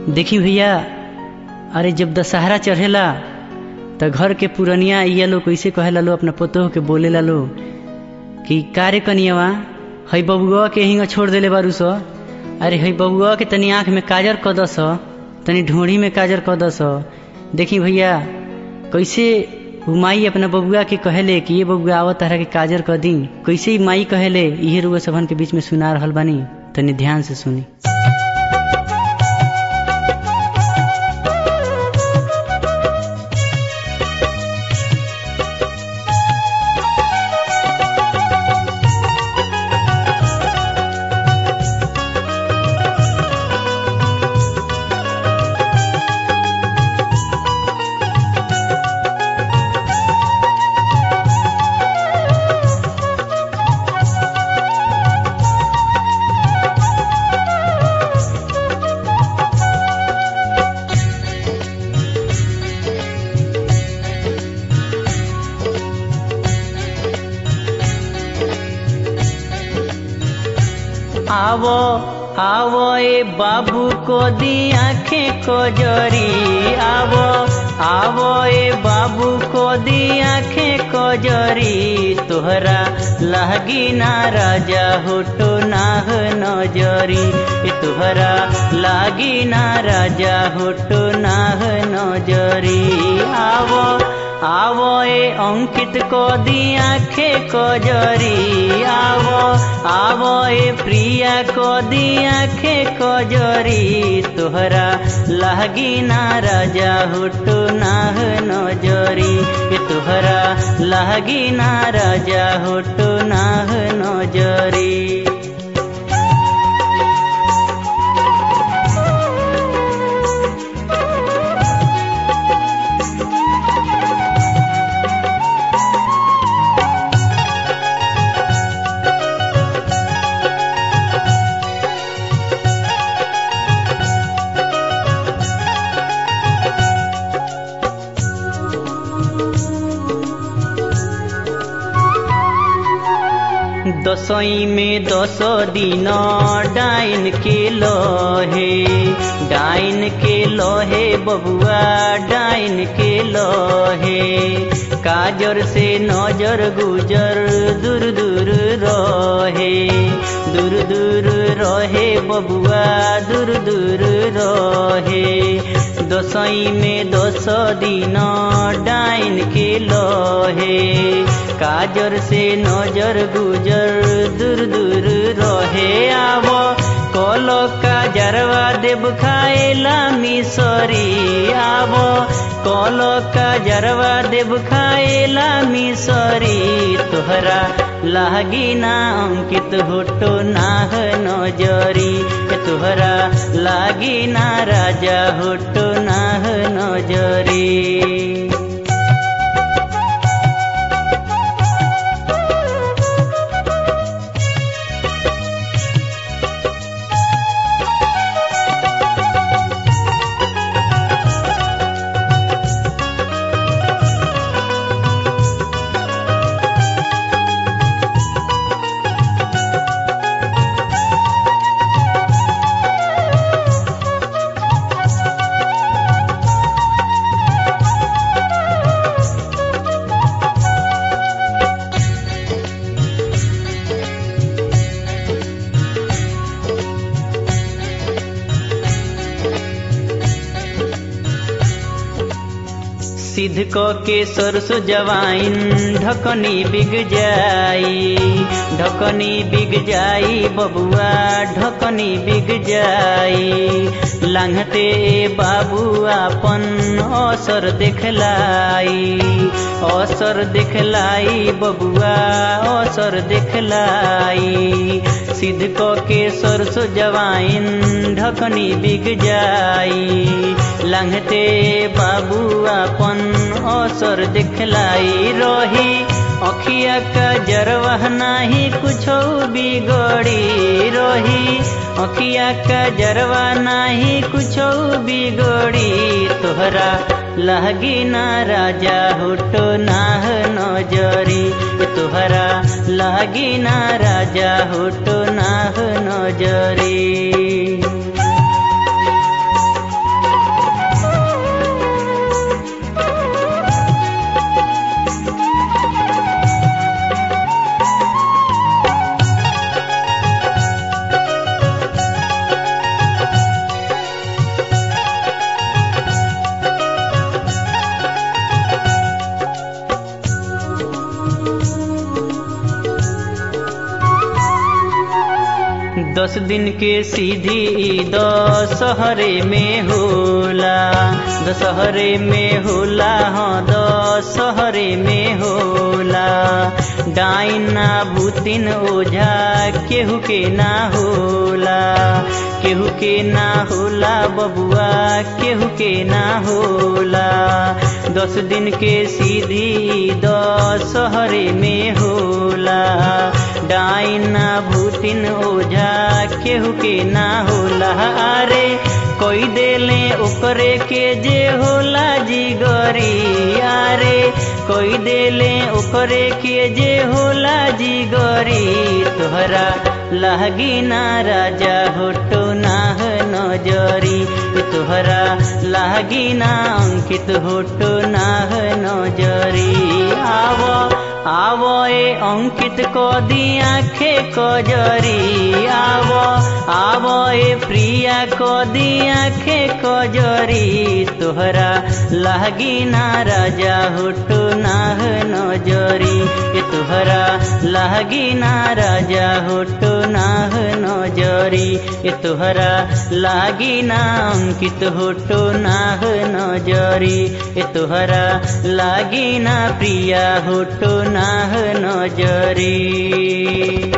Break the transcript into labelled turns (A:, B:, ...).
A: देखी भैया, अरे जब दशहरा चढ़ेला तो घर के पुरनिया ये लोग कैसे कहेला लो अपना पोतोह के बोलेला लो कि कारे कनियावा हई बबुआ के हिंगा छोड़ देले बारू सो। अरे हई बबुआ के तनी आँख में काजर क दस, तनी ढोड़ी में काजर क दस। देखी भैया कैसे माई अपना बबुआ के कहेले कि ये बबुआ आवत तारा के काजर क दी, कैसे ही माई कहेले इहे रुआ सबन के बीच में सुना रहल बानी, तनी ध्यान से सुनी।
B: आवो आवो ए बाबू को दी आँखें को जरी, आवो आवो ए बाबू को दी आँखें को जरी। तोहरा लहगी ना राजा होटो नाह नजरी, तोहरा लागी ना राजा होटो नाह नजरी। आवो आवो ए अंकित को दी आँखें को जरी, आवो आवो ए प्रिया को दी आँखें को जरी। तोहरा लागी ना राजा होटो नाह नजरी, तोहरा लागी ना राजा होटो नाह नजरी। दसई में 10 दिन डाइन के लोहे, डाइन के लोहे बबुआ डाइन के लोहे। काजर से नजर गुजर दूर दूर रहे, दूर दूर रहे बबुआ दूर दूर रहे। दसई में 10 दिन डाइन के लोहे, काजर से नजर गुजर दूर दूर रहे। आवो कोलो काजरवा देव खाएला मिसरी, आवो कोलो काजरवा देव खाएला मिसरी। तोहरा लागी ना अंकित होटो नाह नजरी, तोहरा लागी ना राजा होटो नाह नजरी। सिद्ध को के सरसो जवाइन ढकनी बिग जाई, ढकनी बिग जाई बबुआ ढकनी बिग जाई। लांघते बाबू अपन असर देखलाई, असर देखलाई बबुआ असर देखलाई। सिद्ध को के सरसो जवाइन ढकनी बिग जाई, लांघते बाबू अपन असर दिखलाई। रही अखिया का जरवाह नाही कुछो बिगड़ी, रही अखिया का जरवा नाही कुछो बिगड़ी। तोहरा लागी ना राजा होटो नाह नजरी, तोहरा लागी ना राजा होटो नाह नजरी। 10 दिन के सीधी दशहरे में होला, दशहरे में होला, हाँ दशहरे में होला। डाइना भूतिन ओझा केहू के ना होला, केहू के ना होला बबुआ, केहू के ना होला। 10 दिन के सीधी दशहरे में होला। डाइना भूतिन ओझा केहू के ना होला। अरे कोई देले ओकरे के जे होला जिगरी, अरे कोई देले ओकरे के जे होला जिगरी। तोहरा लागी ना राजा होटो नाह नजरी, तोहरा लागी ना अंकित होटो नाह नजरी। आवो आवो ए अंकित को दी आँखे कजरी, आवो आवो ए प्रिया को दी आँखे कजरी। तोहरा लागी ना राजा होटो नाह नजरी, तोहरा लागी ना राजा होटो नाह नजरी, तोहरा लागी ना अंकित होटो नाह नजरी, तोहरा लागी ना प्रिया होटो नाह नजरी।